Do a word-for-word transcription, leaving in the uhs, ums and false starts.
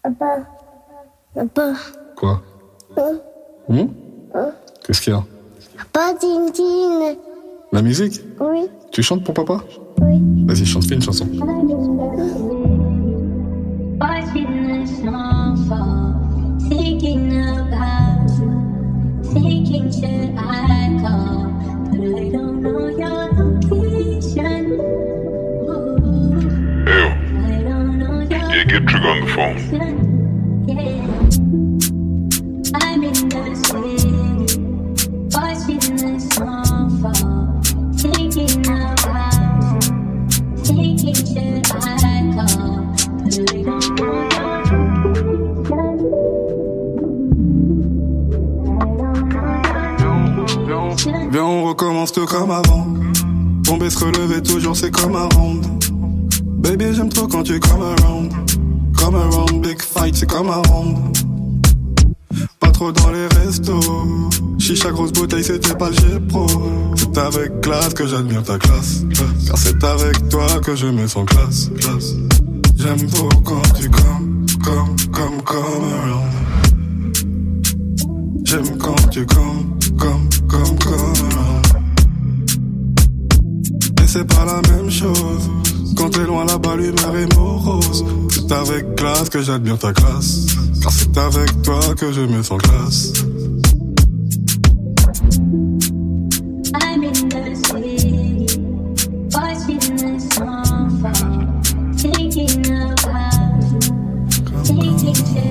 Papa. Papa. Quoi? Hein? Hum? Hein? Qu'est-ce qu'il y a? Papa, Tintine. La musique? Oui. Tu chantes pour papa? Oui. Vas-y, chante, fais une chanson. Yeah, get Trigger on the phone. I'm in the city, voice feeling the snowfall, thinking about, thinking should I call, but I don't know. Viens, on recommence tout comme avant. Tomber, se relever, toujours c'est comme un round. Baby, j'aime trop quand tu come around. Come around, big fight, c'est comme un round. Pas trop dans les restos. Chicha, grosse bouteille, c'était pas le G-Pro. C'est avec classe que j'admire ta classe. Car c'est avec toi que je me sens classe. classe. J'aime beaucoup quand tu come, come, come, come around. J'aime quand tu come, come, come, come around. Et c'est pas la même chose. Quand t'es loin là-bas, l'humeur est morose. C'est avec classe que j'admire ta classe. Car c'est avec toi que je me sens classe. I'm in the city, voice feeling the snowfall, thinking about, thinking